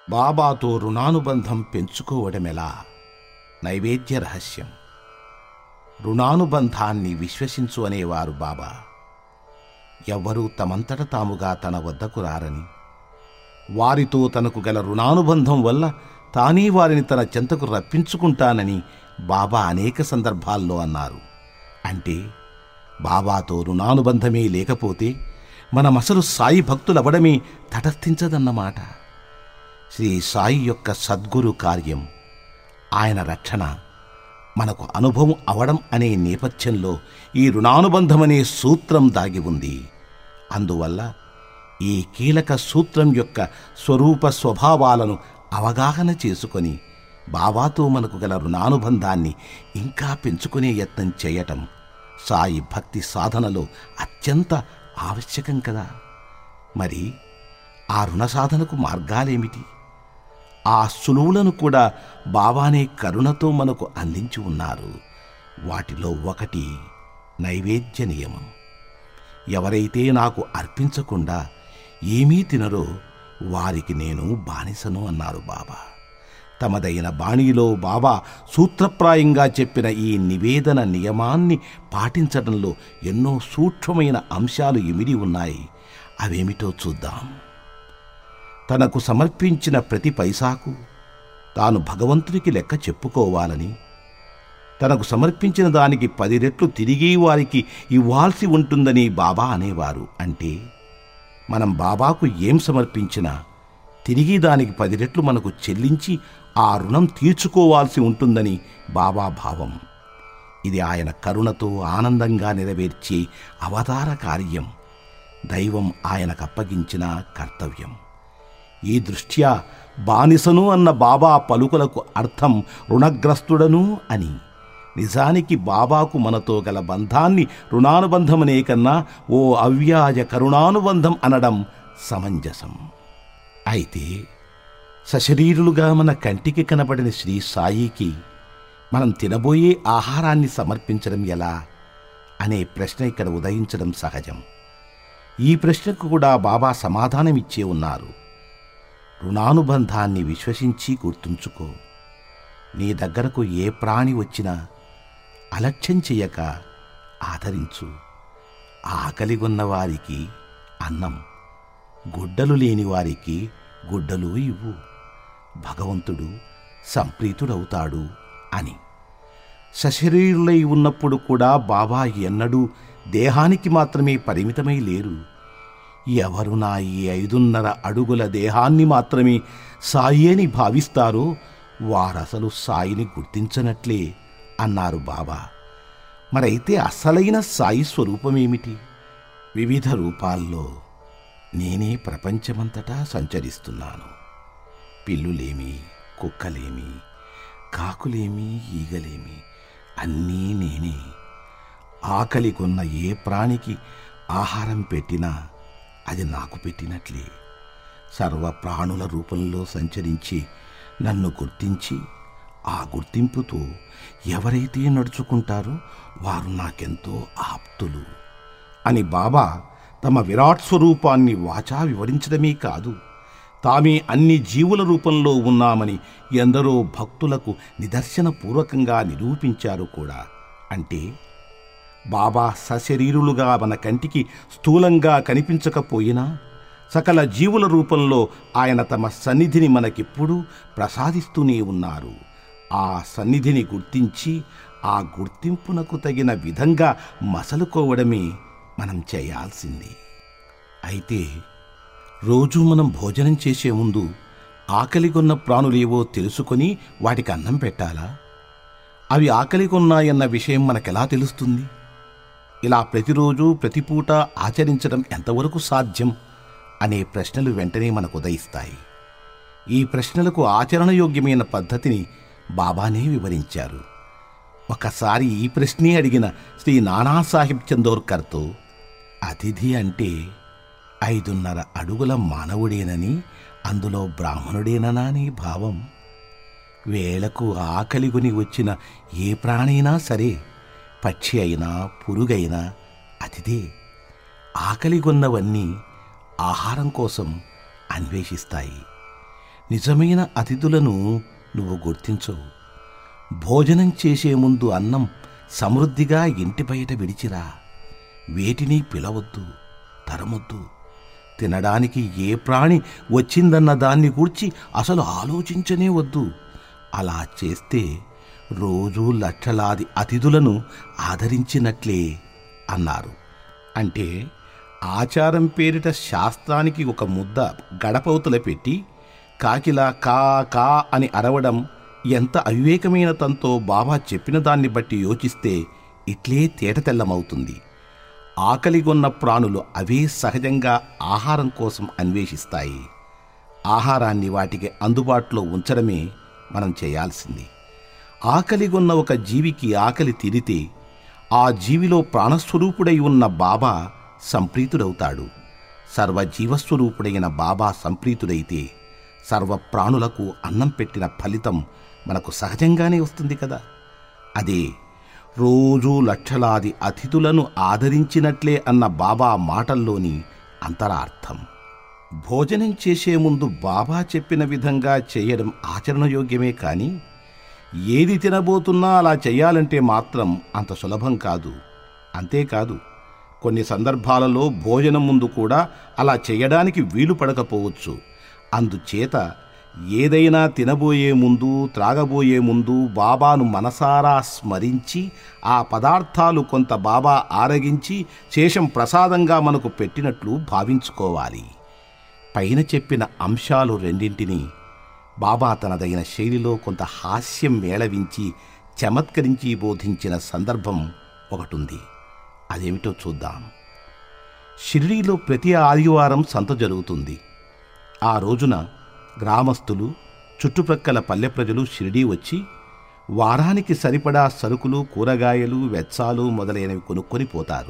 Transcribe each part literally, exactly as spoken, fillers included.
బాబాతో రుణానుబంధం పెంచుకోవడమెలా? నైవేద్య రహస్యం. రుణానుబంధాన్ని విశ్వసించు అనేవారు బాబా. ఎవ్వరూ తమంతట తాముగా తన వద్దకు రారని, వారితో తనకు గల రుణానుబంధం వల్ల తానే వారిని తన చెంతకు రప్పించుకుంటానని బాబా అనేక సందర్భాల్లో అన్నారు. అంటే బాబాతో రుణానుబంధమే లేకపోతే మనమసలు సాయి భక్తులవ్వడమే తటస్థించదన్నమాట. శ్రీ సాయి యొక్క సద్గురు కార్యం, ఆయన రక్షణ మనకు అనుభవం అవడం అనే నేపథ్యంలో ఈ రుణానుబంధమనే సూత్రం దాగి ఉంది. అందువల్ల ఈ కీలక సూత్రం యొక్క స్వరూప స్వభావాలను అవగాహన చేసుకొని బాబాతో మనకు గల రుణానుబంధాన్ని ఇంకా పెంచుకునే యత్నం చేయటం సాయి భక్తి సాధనలో అత్యంత ఆవశ్యకం కదా. మరి ఆ రుణ సాధనకు మార్గాలేమిటి? ఆ సులువులను కూడా బాబానే కరుణతో మనకు అందించి ఉన్నారు. వాటిలో ఒకటి నైవేద్య నియమం. ఎవరైతే నాకు అర్పించకుండా ఏమీ తినరో వారికి నేను బానిసను అన్నారు బాబా. తమదైన బాణీలో బాబా సూత్రప్రాయంగా చెప్పిన ఈ నివేదన నియమాన్ని పాటించడంలో ఎన్నో సూక్ష్మమైన అంశాలు ఇమిడి ఉన్నాయి. అవేమిటో చూద్దాం. తనకు సమర్పించిన ప్రతి పైసాకు తాను భగవంతునికి లెక్క చెప్పుకోవాలని, తనకు సమర్పించిన దానికి పది రెట్లు తిరిగి వారికి ఇవ్వాల్సి ఉంటుందని బాబా అనేవారు. అంటే మనం బాబాకు ఏం సమర్పించినా తిరిగి దానికి పది రెట్లు మనకు చెల్లించి ఆ రుణం తీర్చుకోవాల్సి ఉంటుందని బాబా భావం. ఇది ఆయన కరుణతో ఆనందంగా నెరవేర్చే అవతార కార్యం, దైవం ఆయనకప్పగించిన కర్తవ్యం. ఈ దృష్ట్యా బానిసను అన్న బాబా పలుకులకు అర్థం రుణగ్రస్తుడను అని. నిజానికి బాబాకు మనతో గల బంధాన్ని రుణానుబంధమనే కన్నా ఓ అవ్యాజ కరుణానుబంధం అనడం సమంజసం. అయితే సశరీరులుగా మన కంటికి కనబడిన శ్రీ సాయికి మనం తినబోయే ఆహారాన్ని సమర్పించడం ఎలా అనే ప్రశ్న ఇక్కడ ఉదయించడం సహజం. ఈ ప్రశ్నకు కూడా బాబా సమాధానమిచ్చే ఉన్నారు. రుణానుబంధాన్ని విశ్వసించి గుర్తుంచుకో. నీ దగ్గరకు ఏ ప్రాణి వచ్చినా అలక్ష్యం చెయ్యక ఆదరించు. ఆకలిగొన్న వారికి అన్నం, గుడ్డలు లేని వారికి గుడ్డలు ఇవ్వు. భగవంతుడు సంప్రీతుడవుతాడు అని. సశరీరులై ఉన్నప్పుడు కూడా బాబా ఎన్నడూ దేహానికి మాత్రమే పరిమితమై లేరు. ఎవరు నా ఈ ఐదున్నర అడుగుల దేహాన్ని మాత్రమే సాయి అని భావిస్తారో వారసలు సాయిని గుర్తించనట్లే అన్నారు బాబా. మరైతే అసలైన సాయి స్వరూపమేమిటి? వివిధ రూపాల్లో నేనే ప్రపంచమంతటా సంచరిస్తున్నాను. పిల్లులేమి, కుక్కలేమి, కాకులేమి, ఈగలేమి అన్నీ నేనే. ఆకలి కొన్న ఏ ప్రాణికి ఆహారం పెట్టినా అది నాకు పెట్టినట్లే. సర్వ ప్రాణుల రూపంలో సంచరించి నన్ను గుర్తించి ఆ గుర్తింపుతో ఎవరైతే నడుచుకుంటారో వారు నాకెంతో ఆప్తులు అని బాబా తమ విరాట్ స్వరూపాన్ని వాచా వివరించడమే కాదు, తామే అన్ని జీవుల రూపంలో ఉన్నామని ఎందరో భక్తులకు నిదర్శనపూర్వకంగా నిరూపించారు కూడా. అంటే బాబా సశరీరులుగా మన కంటికి స్థూలంగా కనిపించకపోయినా సకల జీవుల రూపంలో ఆయన తమ సన్నిధిని మనకెప్పుడూ ప్రసాదిస్తూనే ఉన్నారు. ఆ సన్నిధిని గుర్తించి ఆ గుర్తింపునకు తగిన విధంగా మసలుకోవడమే మనం చేయాల్సింది. అయితే రోజూ మనం భోజనం చేసే ముందు ఆకలిగొన్న ప్రాణులేవో తెలుసుకొని వాటికి అన్నం పెట్టాలా? అవి ఆకలిగొన్నాయన్న విషయం మనకెలా తెలుస్తుంది? ఇలా ప్రతిరోజు ప్రతిపూట ఆచరించడం ఎంతవరకు సాధ్యం అనే ప్రశ్నలు వెంటనే మనకు ఉదయిస్తాయి. ఈ ప్రశ్నలకు ఆచరణయోగ్యమైన పద్ధతిని బాబానే వివరించారు. ఒకసారి ఈ ప్రశ్నే అడిగిన శ్రీ నానాసాహెబ్ చందోర్కర్తో అతిథి అంటే ఐదున్నర అడుగుల మానవుడేనని, అందులో బ్రాహ్మణుడేననా నీ భావం? వేళకు ఆకలిగొని వచ్చిన ఏ ప్రాణైనా సరే, పక్షి అయినా పురుగైనా అతిథే. ఆకలిగొన్నవన్నీ ఆహారం కోసం అన్వేషిస్తాయి. నిజమైన అతిథులను నువ్వు గుర్తించవు. భోజనం చేసే ముందు అన్నం సమృద్ధిగా ఇంటి బయట విడిచిరా. వేటిని పిలవద్దు, తరమొద్దు. తినడానికి ఏ ప్రాణి వచ్చిందన్న దాన్ని గూర్చి అసలు ఆలోచించనే వద్దు. అలా చేస్తే రోజూ లక్షలాది అతిథులను ఆదరించినట్లే అన్నారు. అంటే ఆచారం పేరిట శాస్త్రానికి ఒక ముద్ద గడపవతల పెట్టి కాకిలా కా కా అని అరవడం ఎంత అవివేకమైన తంతో బాబా చెప్పిన దాన్ని బట్టి యోచిస్తే ఇట్లే తేటతెల్లమవుతుంది. ఆకలిగొన్న ప్రాణులు అవే సహజంగా ఆహారం కోసం అన్వేషిస్తాయి. ఆహారాన్ని వాటికి అందుబాటులో ఉంచడమే మనం చేయాల్సింది. ఆకలిగొన్న ఒక జీవికి ఆకలి తీరితే ఆ జీవిలో ప్రాణస్వరూపుడై ఉన్న బాబా సంప్రీతుడవుతాడు. సర్వజీవస్వరూపుడైన బాబా సంప్రీతుడైతే సర్వ ప్రాణులకు అన్నం పెట్టిన ఫలితం మనకు సహజంగానే వస్తుంది కదా. అదే రోజూ లక్షలాది అతిథులను ఆదరించినట్లే అన్న బాబా మాటల్లోని అంతరార్థం. భోజనం చేసే ముందు బాబా చెప్పిన విధంగా చేయడం ఆచరణయోగ్యమే, కానీ ఏది తినబోతున్నా అలా చెయ్యాలంటే మాత్రం అంత సులభం కాదు. అంతేకాదు, కొన్ని సందర్భాలలో భోజనం ముందు కూడా అలా చేయడానికి వీలు పడకపోవచ్చు. అందుచేత ఏదైనా తినబోయే ముందు, త్రాగబోయే ముందు బాబాను మనసారా స్మరించి ఆ పదార్థాలు కొంత బాబా ఆరగించి శేషం ప్రసాదంగా మనకు పెట్టినట్లు భావించుకోవాలి. పైన చెప్పిన అంశాలు రెండింటినీ బాబా తనదైన శైలిలో కొంత హాస్యం మేళవించి చమత్కరించి బోధించిన సందర్భం ఒకటుంది. అదేమిటో చూద్దాం. షిరిడీలో ప్రతి ఆదివారం సంత జరుగుతుంది. ఆ రోజున గ్రామస్తులు, చుట్టుప్రక్కల పల్లె ప్రజలు షిరిడీ వచ్చి వారానికి సరిపడా సరుకులు, కూరగాయలు, వెచ్చాలు మొదలైనవి కొనుక్కొని పోతారు.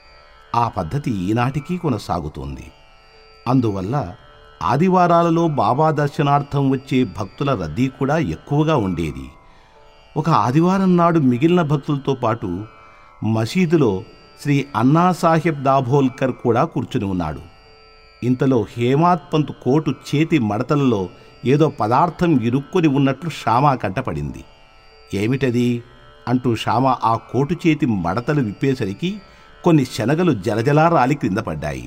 ఆ పద్ధతి ఈనాటికి కొనసాగుతోంది. అందువల్ల ఆదివారాలలో బాబా దర్శనార్థం వచ్చే భక్తుల రద్దీ కూడా ఎక్కువగా ఉండేది. ఒక ఆదివారం నాడు మిగిలిన భక్తులతో పాటు మసీదులో శ్రీ అన్నాసాహెబ్ దాభోల్కర్ కూడా కూర్చుని ఉన్నాడు. ఇంతలో హేమాత్ పంత్ కోటు చేతి మడతలలో ఏదో పదార్థం ఇరుక్కొని ఉన్నట్లు శ్యామ కంటపడింది. ఏమిటది అంటూ శ్యామ ఆ కోటు చేతి మడతలు విప్పేసరికి కొన్ని శనగలు జలజలా రాలి క్రింద పడ్డాయి.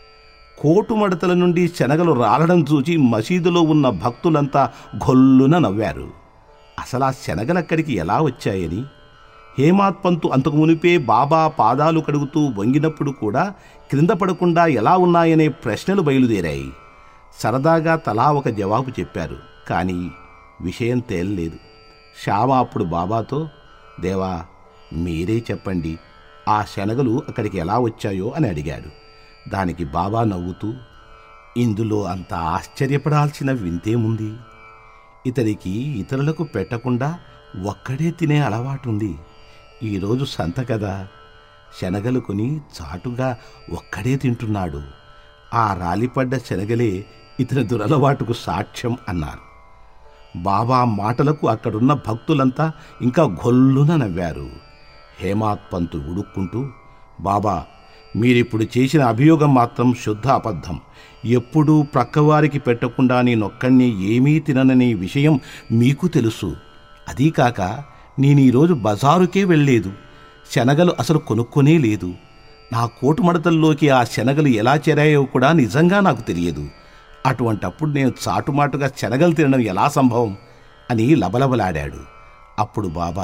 కోటు మడతల నుండి శనగలు రాలడం చూచి మసీదులో ఉన్న భక్తులంతా గొల్లున నవ్వారు. అసలు ఆ శనగలక్కడికి ఎలా వచ్చాయని, హేమాత్ పంతు అంతకు మునిపే బాబా పాదాలు కడుగుతూ వంగినప్పుడు కూడా క్రింద పడకుండా ఎలా ఉన్నాయనే ప్రశ్నలు బయలుదేరాయి. సరదాగా తలా ఒక జవాబు చెప్పారు, కానీ విషయం తేలలేదు. శ్యామ అప్పుడు బాబాతో, దేవా మీరే చెప్పండి, ఆ శనగలు అక్కడికి ఎలా వచ్చాయో అని అడిగాడు. దానికి బాబా నవ్వుతూ, ఇందులో అంత ఆశ్చర్యపడాల్సిన వింతేముంది? ఇతనికి ఇతరులకు పెట్టకుండా ఒక్కడే తినే అలవాటుంది. ఈరోజు సంత కదా, శనగలు కొని చాటుగా ఒక్కడే తింటున్నాడు. ఆ రాలిపడ్డ శనగలే ఇతని దురలవాటుకు సాక్ష్యం అన్నారు. బాబా మాటలకు అక్కడున్న భక్తులంతా ఇంకా గొల్లున నవ్వారు. హేమాత్ పంతు ఉడుక్కుంటూ, బాబా మీరిప్పుడు చేసిన అభియోగం మాత్రం శుద్ధ అబద్ధం. ఎప్పుడూ ప్రక్కవారికి పెట్టకుండా నేనొక్కడిని ఏమీ తినననే విషయం మీకు తెలుసు. అదీకాక నేను ఈరోజు బజారుకే వెళ్ళలేదు. శనగలు అసలు కొనుక్కొనే లేదు. నా కోటు మడతల్లోకి ఆ శనగలు ఎలా చేరాయో కూడా నిజంగా నాకు తెలియదు. అటువంటప్పుడు నేను చాటుమాటుగా శనగలు తినడం ఎలా సంభవం అని లబలబలాడాడు. అప్పుడు బాబా,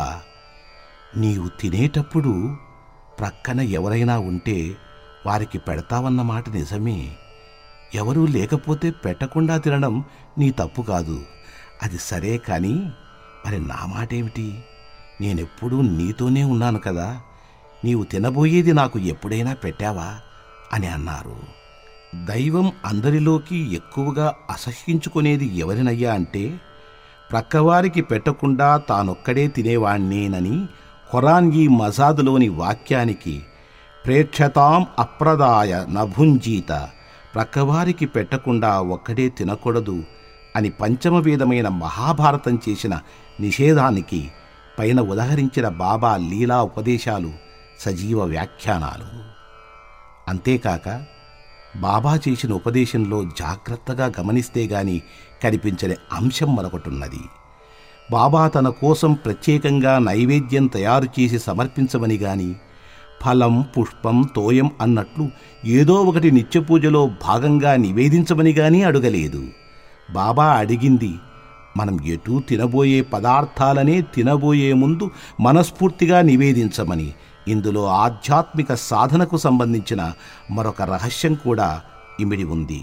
నీవు తినేటప్పుడు ప్రక్కన ఎవరైనా ఉంటే వారికి పెడతావన్నమాట నిజమే. ఎవరూ లేకపోతే పెట్టకుండా తినడం నీ తప్పు కాదు. అది సరే, కానీ మరి నా మాటేమిటి? నేనెప్పుడూ నీతోనే ఉన్నాను కదా, నీవు తినబోయేది నాకు ఎప్పుడైనా పెట్టావా అని అన్నారు. దైవం అందరిలోకి ఎక్కువగా అసహ్యించుకునేది ఎవరినయ్యా అంటే, ప్రక్కవారికి పెట్టకుండా తానొక్కడే తినేవాణ్ణేనని ఖురాన్ ఈ మజాదులోని వాక్యానికి ప్రేక్షతాం అప్రదాయ నభుంజీత, ప్రక్కవారికి పెట్టకుండా ఒక్కడే తినకూడదు అని పంచమవేదమైన మహాభారతం చేసిన నిషేధానికి పైన ఉదహరించిన బాబా లీలా ఉపదేశాలు సజీవ వ్యాఖ్యానాలు. అంతేకాక బాబా చేసిన ఉపదేశంలో జాగ్రత్తగా గమనిస్తే గాని కనిపించని అంశం మరొకటున్నది. బాబా తన కోసం ప్రత్యేకంగా నైవేద్యం తయారు చేసి సమర్పించమని గాని, ఫలం పుష్పం తోయం అన్నట్లు ఏదో ఒకటి నిత్యపూజలో భాగంగా నివేదించమని గాని అడగలేదు. బాబా అడిగింది మనం ఎటూ తినబోయే పదార్థాలనే తినబోయే ముందు మనస్ఫూర్తిగా నివేదించమని. ఇందులో ఆధ్యాత్మిక సాధనకు సంబంధించిన మరొక రహస్యం కూడా ఇమిడి ఉంది.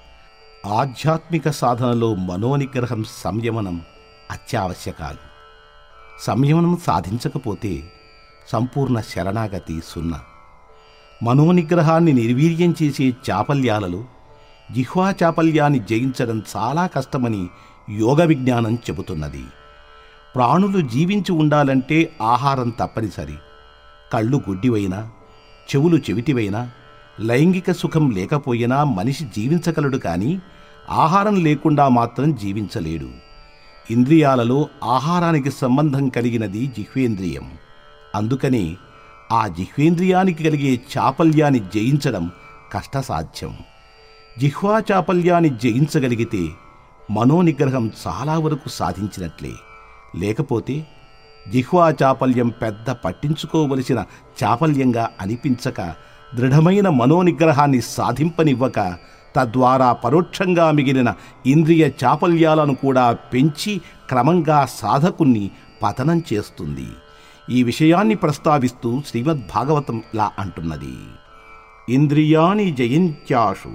ఆధ్యాత్మిక సాధనలో మనోనిగ్రహం, సంయమనం అత్యావశ్యకాలు. సంయమనం సాధించకపోతే సంపూర్ణ శరణాగతి సున్నా. మనోనిగ్రహాన్ని నిర్వీర్యం చేసే చాపల్యాలలో జిహ్వా చాపల్యాన్ని జయించడం చాలా కష్టమని యోగ విజ్ఞానం చెబుతున్నది. ప్రాణులు జీవించి ఉండాలంటే ఆహారం తప్పనిసరి. కళ్ళు గుడ్డివైనా, చెవులు చెవిటివైనా, లైంగిక సుఖం లేకపోయినా మనిషి జీవించగలడు, కానీ ఆహారం లేకుండా మాత్రం జీవించలేడు. ఇంద్రియాలలో ఆహారానికి సంబంధం కలిగినది జిహ్వేంద్రియం. అందుకని ఆ జిహ్వేంద్రియానికి కలిగే చాపల్యాన్ని జయించడం కష్టసాధ్యం. జిహ్వా చాపల్యాన్ని జయించగలిగితే మనోనిగ్రహం చాలా వరకు సాధించినట్లే. లేకపోతే జిహ్వా చాపల్యం పెద్ద పట్టించుకోవలసిన చాపల్యంగా అనిపించక, దృఢమైన మనోనిగ్రహాన్ని సాధింపనివ్వక, తద్వారా పరోక్షంగా మిగిలిన ఇంద్రియ చాపల్యాలను కూడా పెంచి క్రమంగా సాధకుణ్ణి పతనం చేస్తుంది. ఈ విషయాన్ని ప్రస్తావిస్తూ శ్రీమద్భాగవతం ఇలా అంటున్నది: ఇంద్రియాణి జయంత్యాషు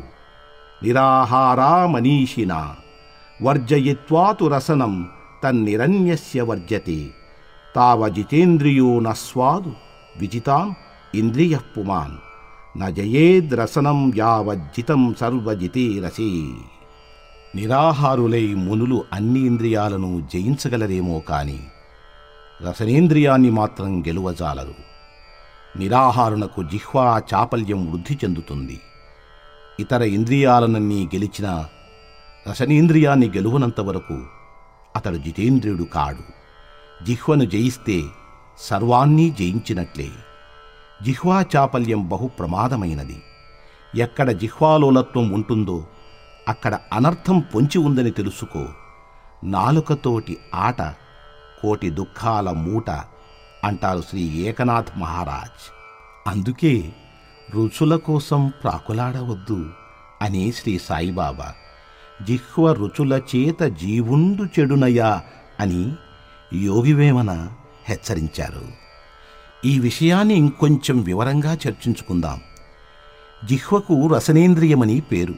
నిరాహారా మనీషినా వర్జయిత్వాతు రసనం తన్నిరణ్యస్య వర్జతే తావజితేంద్రియో నస్వాదు విజితాం ఇంద్రియః పుమాన్ న జయేద్రసనం యావజ్జితం సర్వజితే రసే. నిరాహారులై మునులు అన్ని ఇంద్రియాలను జయించగలరేమో కాని రసనేంద్రియాన్ని మాత్రం గెలువజాలరు. నిరాహారునకు జిహ్వా చాపల్యం వృద్ధి చెందుతుంది. ఇతర ఇంద్రియాలనన్నీ గెలిచినా రసనేంద్రియాన్ని గెలువనంతవరకు అతడు జితేంద్రియుడు కాడు. జిహ్వను జయిస్తే సర్వాన్నీ జయించినట్లే. జిహ్వా చాపల్యం బహు ప్రమాదమైనది. ఎక్కడ జిహ్వాలోలత్వం ఉంటుందో అక్కడ అనర్థం పొంచి ఉందని తెలుసుకో. నాలుకతోటి ఆట కోటి దుఃఖాల మూట అంటారు శ్రీ ఏకనాథ్ మహారాజ్. అందుకే రుచుల కోసం ప్రాకులాడవద్దు అని శ్రీ సాయిబాబా జిహ్వ రుచుల చేత జీవుండు చెడునయా అని యోగివేమన హెచ్చరించారు. ఈ విషయాన్ని ఇంకొంచెం వివరంగా చర్చించుకుందాం. జిహ్వకు రసనేంద్రియమని పేరు.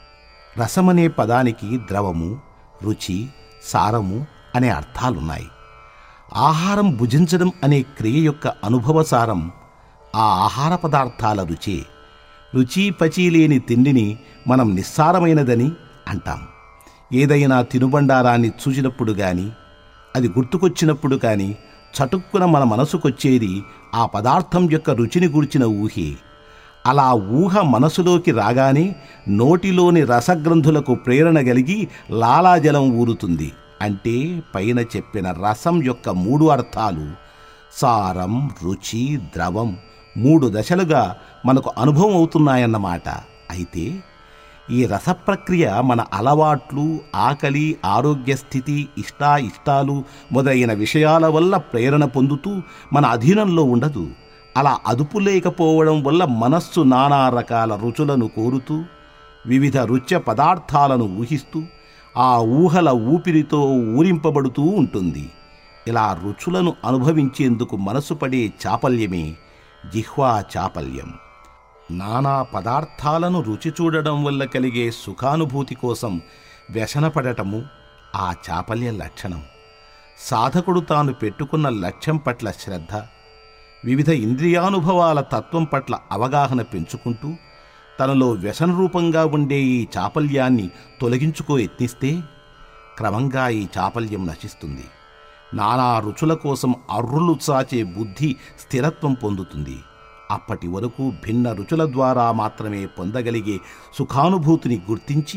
రసమనే పదానికి ద్రవము, రుచి, సారము అనే అర్థాలున్నాయి. ఆహారం భుజించడం అనే క్రియ యొక్క అనుభవసారం ఆ ఆహార పదార్థాల రుచే. రుచి పచి లేని తిండిని మనం నిస్సారమైనదని అంటాం. ఏదైనా తినుబండారాన్ని చూసినప్పుడు గాని, అది గుర్తుకొచ్చినప్పుడు కానీ చటుక్కున మన మనసుకొచ్చేది ఆ పదార్థం యొక్క రుచిని గురించిన ఊహే. అలా ఊహ మనసులోకి రాగానే నోటిలోని రసగ్రంథులకు ప్రేరణ కలిగి లాలాజలం ఊరుతుంది. అంటే పైన చెప్పిన రసం యొక్క మూడు అర్థాలు సారం, రుచి, ద్రవం మూడు దశలుగా మనకు అనుభవం అవుతున్నాయన్నమాట. అయితే ఈ రసప్రక్రియ మన అలవాట్లు, ఆకలి, ఆరోగ్య స్థితి, ఇష్టాయిష్టాలు మొదలైన విషయాల వల్ల ప్రేరణ పొందుతూ మన అధీనంలో ఉండదు. అలా అదుపు లేకపోవడం వల్ల మనస్సు నానా రకాల రుచులను కోరుతూ వివిధ రుచ్య పదార్థాలను ఊహిస్తూ ఆ ఊహల ఊపిరితో ఊరింపబడుతూ ఉంటుంది. ఇలా రుచులను అనుభవించేందుకు మనసు పడే చాపల్యమే జిహ్వా చాపల్యం. నానా పదార్థాలను రుచి చూడడం వల్ల కలిగే సుఖానుభూతి కోసం వ్యసనపడటము ఆ చాపల్య లక్షణం. సాధకుడు తాను పెట్టుకున్న లక్ష్యం పట్ల శ్రద్ధ, వివిధ ఇంద్రియానుభవాల తత్వం పట్ల అవగాహన పెంచుకుంటూ తనలో వ్యసనరూపంగా ఉండే ఈ చాపల్యాన్ని తొలగించుకో యత్నిస్తే క్రమంగా ఈ చాపల్యం నశిస్తుంది. నానా రుచుల కోసం అర్రులు చాచే బుద్ధి స్థిరత్వం పొందుతుంది. అప్పటి వరకు భిన్న రుచుల ద్వారా మాత్రమే పొందగలిగే సుఖానుభూతిని గుర్తించి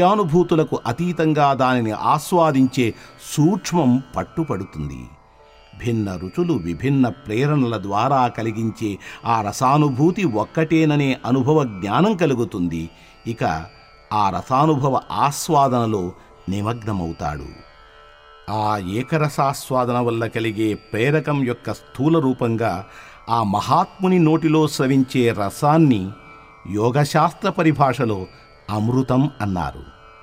ఇంద్రియానుభూతులకు అతీతంగా దానిని ఆస్వాదించే సూక్ష్మం పట్టుపడుతుంది. భిన్న రుచులు విభిన్న ప్రేరణల ద్వారా కలిగించే ఆ రసానుభూతి ఒక్కటేననే అనుభవ జ్ఞానం కలుగుతుంది. ఇక ఆ రసానుభవ ఆస్వాదనలో నిమగ్నమవుతాడు. ఆ ఏకరసాస్వాదన వల్ల కలిగే ప్రేరకం యొక్క స్థూల రూపంగా ఆ మహాత్ముని నోటిలో స్రవించే రసాన్ని యోగశాస్త్ర పరిభాషలో అమృతం అన్నారు.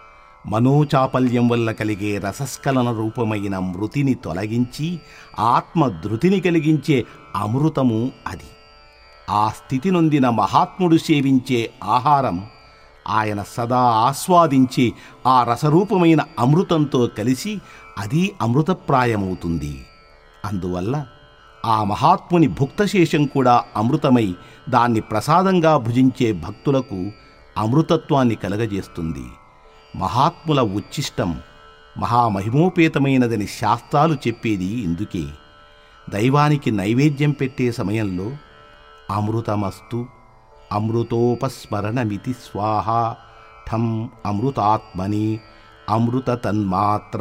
మనోచాపల్యం వల్ల కలిగే రసస్కలన రూపమైన మృతిని తొలగించి ఆత్మధృతిని కలిగించే అమృతము అది. ఆ స్థితి నొందిన మహాత్ముడు సేవించే ఆహారం ఆయన సదా ఆస్వాదించి ఆ రసరూపమైన అమృతంతో కలిసి అది అమృతప్రాయమవుతుంది. అందువల్ల ఆ మహాత్ముని భుక్తశేషం కూడా అమృతమై దాన్ని ప్రసాదంగా భుజించే భక్తులకు అమృతత్వాన్ని కలగజేస్తుంది. మహాత్ముల ఉచ్ఛిష్టం మహామహిమోపేతమైనదని శాస్త్రాలు చెప్పేది ఇందుకే. దైవానికి నైవేద్యం పెట్టే సమయంలో అమృతమస్తు అమృతోపస్మరణమితి స్వాహ ఠం అమృతాత్మని అమృత తన్మాత్ర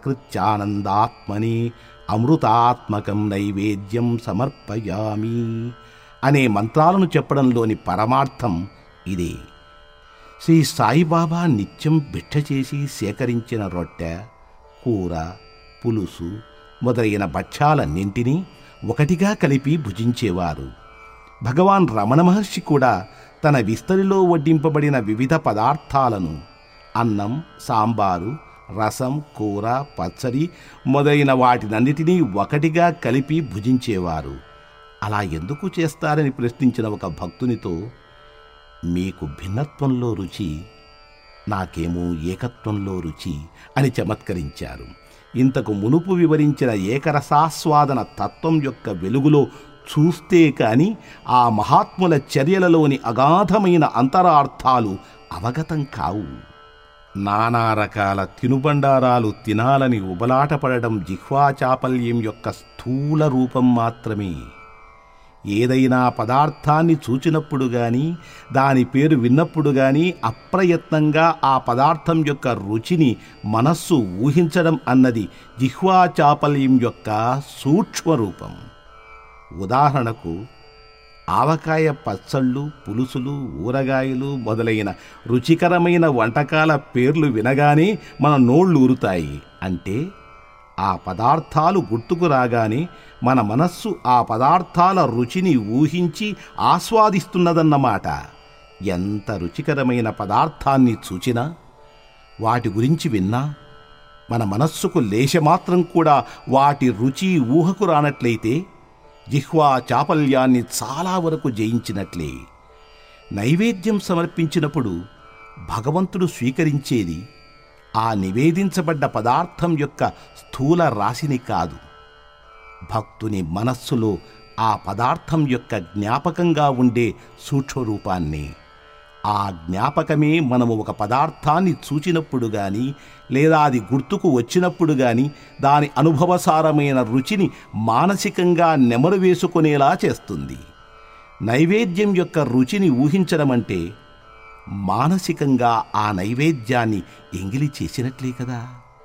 ప్రకృత్యానందాత్మని అమృతాత్మకం నైవేద్యం సమర్పయామి అనే మంత్రాలను చెప్పడంలోని పరమార్థం ఇదే. శ్రీ సాయిబాబా నిత్యం భిక్ష చేసి సేకరించిన రొట్టె, కూర, పులుసు మొదలైన భక్ష్యాలన్నింటినీ ఒకటిగా కలిపి భుజించేవారు. భగవాన్ రమణ మహర్షి కూడా తన విస్తరిలో వడ్డింపబడిన వివిధ పదార్థాలను అన్నం, సాంబారు, రసం, కూర, పచ్చడి మొదలైన వాటినన్నిటినీ ఒకటిగా కలిపి భుజించేవారు. అలా ఎందుకు చేస్తారని ప్రశ్నించిన ఒక భక్తునితో, మీకు భిన్నత్వంలో రుచి, నాకేమో ఏకత్వంలో రుచి అని చమత్కరించారు. ఇంతకు మునుపు వివరించిన ఏకరసాస్వాదన తత్వం యొక్క వెలుగులో చూస్తే కాని ఆ మహాత్ముల చర్యలలోని అగాధమైన అంతరార్థాలు అవగతం కావు. నానా రకాల తినుబండారాలు తినాలని ఉబలాటపడడం జిహ్వాచాపల్యం యొక్క స్థూల రూపం మాత్రమే. ఏదైనా పదార్థాన్ని చూచినప్పుడు గాని, దాని పేరు విన్నప్పుడు గాని అప్రయత్నంగా ఆ పదార్థం యొక్క రుచిని మనస్సు ఊహించడం అన్నది జిహ్వాచాపల్యం యొక్క సూక్ష్మరూపం. ఉదాహరణకు ఆవకాయ పచ్చళ్ళు, పులుసులు, ఊరగాయలు మొదలైన రుచికరమైన వంటకాల పేర్లు వినగానే మన నోళ్ళు ఊరుతాయి. అంటే ఆ పదార్థాలు గుర్తుకు రాగానే మన మనస్సు ఆ పదార్థాల రుచిని ఊహించి ఆస్వాదిస్తున్నదన్నమాట. ఎంత రుచికరమైన పదార్థాన్ని చూచినా, వాటి గురించి విన్నా మన మనస్సుకు లేశమాత్రం కూడా వాటి రుచి ఊహకు రానట్లయితే జిహ్వా చాపల్యాన్ని చాలా వరకు జయించినట్లే. నైవేద్యం సమర్పించినప్పుడు భగవంతుడు స్వీకరించేది ఆ నివేదించబడ్డ పదార్థం యొక్క స్థూల రాశిని కాదు, భక్తుని మనస్సులో ఆ పదార్థం యొక్క జ్ఞాపకంగా ఉండే సూక్ష్మరూపాన్ని. ఆ జ్ఞాపకమే మనము ఒక పదార్థాన్ని చూచినప్పుడు గాని, లేదా అది గుర్తుకు వచ్చినప్పుడు గాని దాని అనుభవసారమైన రుచిని మానసికంగా నెమరు వేసుకునేలా చేస్తుంది. నైవేద్యం యొక్క రుచిని ఊహించడమంటే మానసికంగా ఆ నైవేద్యాన్ని ఎంగిలి చేసినట్లే కదా.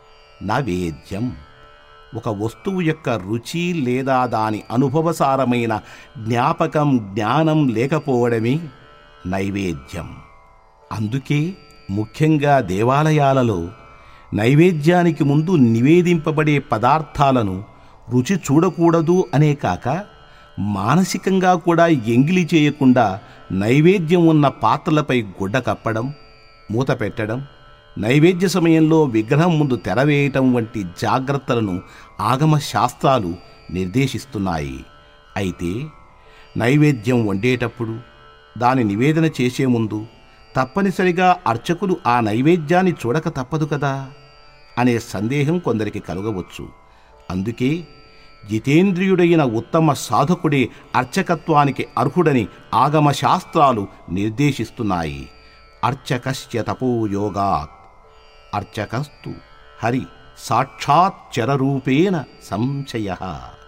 నైవేద్యం ఒక వస్తువు యొక్క రుచి లేదా దాని అనుభవసారమైన జ్ఞాపకం, జ్ఞానం లేకపోవడమే నైవేద్యం. అందుకే ముఖ్యంగా దేవాలయాలలో నైవేద్యానికి ముందు నివేదింపబడే పదార్థాలను రుచి చూడకూడదు అనే కాక, మానసికంగా కూడా ఎంగిలి చేయకుండా నైవేద్యం ఉన్న పాత్రలపై గుడ్డ కప్పడం, మూత పెట్టడం, నైవేద్య సమయంలో విగ్రహం ముందు తెరవేయటం వంటి జాగ్రత్తలను ఆగమ శాస్త్రాలు నిర్దేశిస్తున్నాయి. అయితే నైవేద్యం వండేటప్పుడు, దాని నివేదన చేసే ముందు తప్పనిసరిగా అర్చకులు ఆ నైవేద్యాన్ని చూడక తప్పదు కదా అనే సందేహం కొందరికి కలగవచ్చు. అందుకే జితేంద్రియుడైన ఉత్తమ సాధకుడే అర్చకత్వానికి అర్హుడని ఆగమ శాస్త్రాలు నిర్దేశిస్తున్నాయి. అర్చకస్య తపోయోగాత్ అర్చకస్తు హరి సాక్షాచ్చరరూపేణ సంశయః.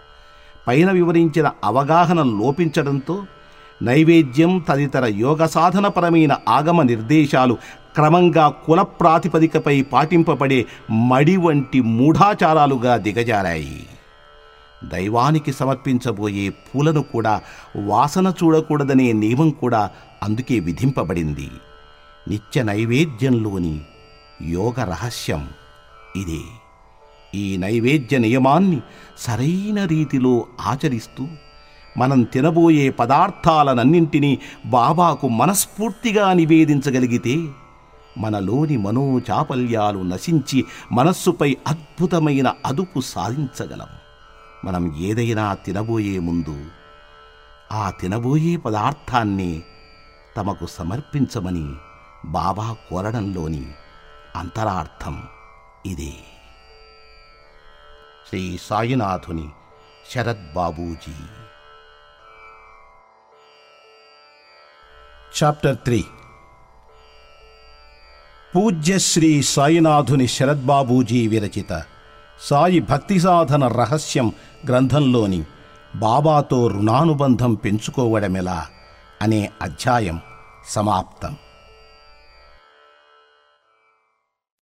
పైన వివరించిన అవగాహన లోపించడంతో నైవేద్యం తదితర యోగ సాధనపరమైన ఆగమ నిర్దేశాలు క్రమంగా కుల ప్రాతిపదికపై పాటింపబడే మడి వంటి మూఢాచారాలుగా దిగజారాయి. దైవానికి సమర్పించబోయే పూలను కూడా వాసన చూడకూడదనే నియమం కూడా అందుకే విధింపబడింది. నిత్య నైవేద్యంలోని యోగ రహస్యం ఇదే. ఈ నైవేద్య నియమాన్ని సరైన రీతిలో ఆచరిస్తూ మనం తినబోయే పదార్థాలనన్నింటినీ బాబాకు మనస్ఫూర్తిగా నివేదించగలిగితే మనలోని మనోచాపల్యాలు నశించి మనస్సుపై అద్భుతమైన అదుపు సాధించగలం. మనం ఏదైనా తినబోయే ముందు ఆ తినబోయే పదార్థాన్ని తమకు సమర్పించమని బాబా కోరడంలోని అంతరార్థం ఇదే. శ్రీ సాయినాథుని శరత్ బాబూజీ. Chapter three. పూజ్య శ్రీ సాయినాథుని శరత్ బాబూజీ విరచిత సాయి భక్తి సాధన రహస్యం గ్రంథంలోని బాబాతో రుణానుబంధం పెంచుకోవడమెలా అనే అధ్యాయం సమాప్తం.